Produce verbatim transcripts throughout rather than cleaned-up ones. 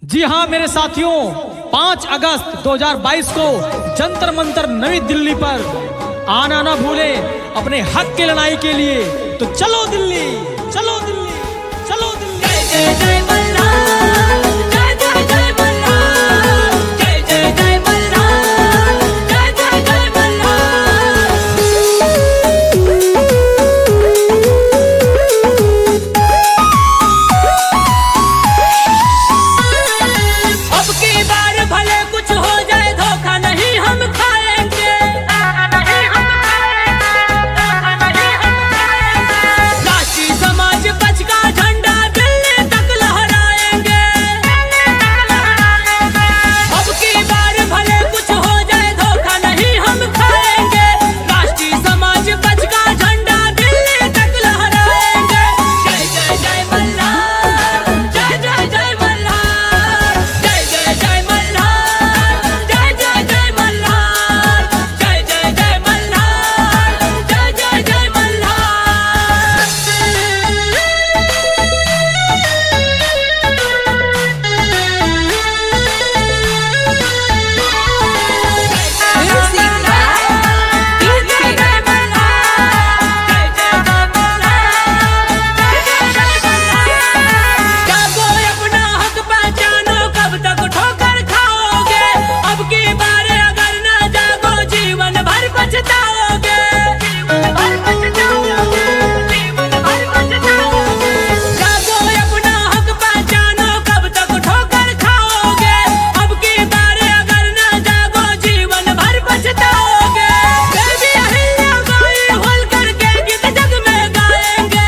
जी हाँ मेरे साथियों, पाँच अगस्त दो हज़ार बाईस को जंतर मंतर नई दिल्ली पर आना ना भूले अपने हक की लड़ाई के लिए। तो चलो दिल्ली, चलो दिल्ली, चलो दिल्ली। जय जय जय मल्हार, जय जय जय मल्हार, जय जय जय मल्हार, जय जय जय मल्हार। अब की बार भले कुछ हो जाए, धोखा नहीं हम खाएंगे, नहीं हम खाएंगे, नहीं हम खाएंगे। राष्ट्रीय समाज पक्ष का झंडा दिल्ली तक लहराएंगे, अब की बार भले कुछ हो जाए, धोखा नहीं हम खाएंगे। राष्ट्रीय समाज पक्ष का झंडा दिल्ली तक लहराएंगे। जय जय जय मल्हार, जय जय जय मल्हार, जय जय जय मल्हार, जय जय जय मल्हार, जय जय जय मल्हार, जय जय जय मल्हार। जागो अपना हक पहचानो, कब तक ठोकर खाओगे। अब की बार अगर ना जागो, जीवन भर पछताओगे, जीवन भर पछताओगे, जीवन भर पछताओगे। जागो अपना हक पहचानो, कब तक ठोकर खाओगे। अब की बार अगर ना जागो, जीवन भर पछताओगे। देवी अहिल्याबाई होलकर के गीत जग में गाएंगे।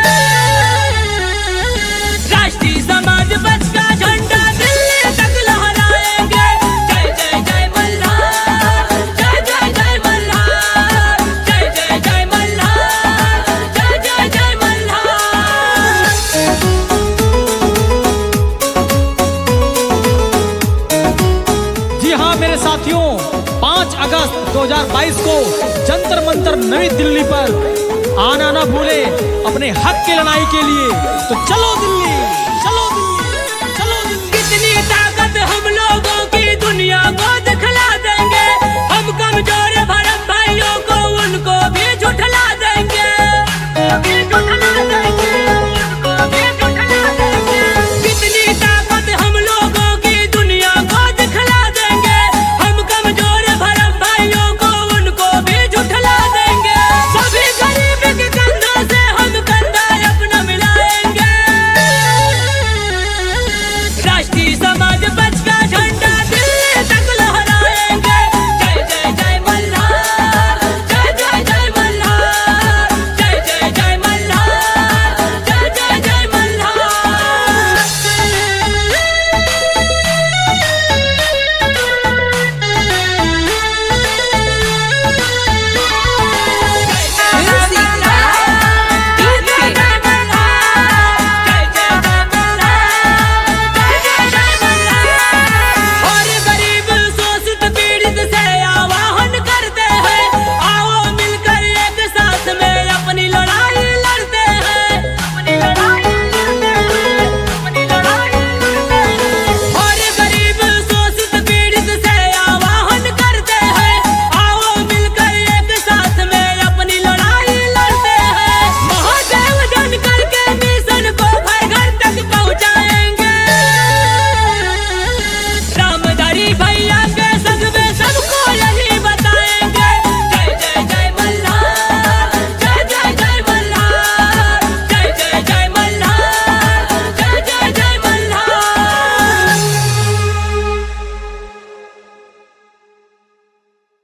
राष्ट्रीय समाज पक्ष का झंडा दिल्ली तक लहराएंगे। जय जय जय मल्हार, जय जय जय मल्हार, जय जय जय मल्हार, जय जय जय मल्हार। जी हाँ मेरे साथियों, पाँच अगस्त दो हज़ार बाईस को जंतर मंतर नई दिल्ली पर आना ना भूले अपने हक की लड़ाई के लिए। तो चलो दिल्ली, चलो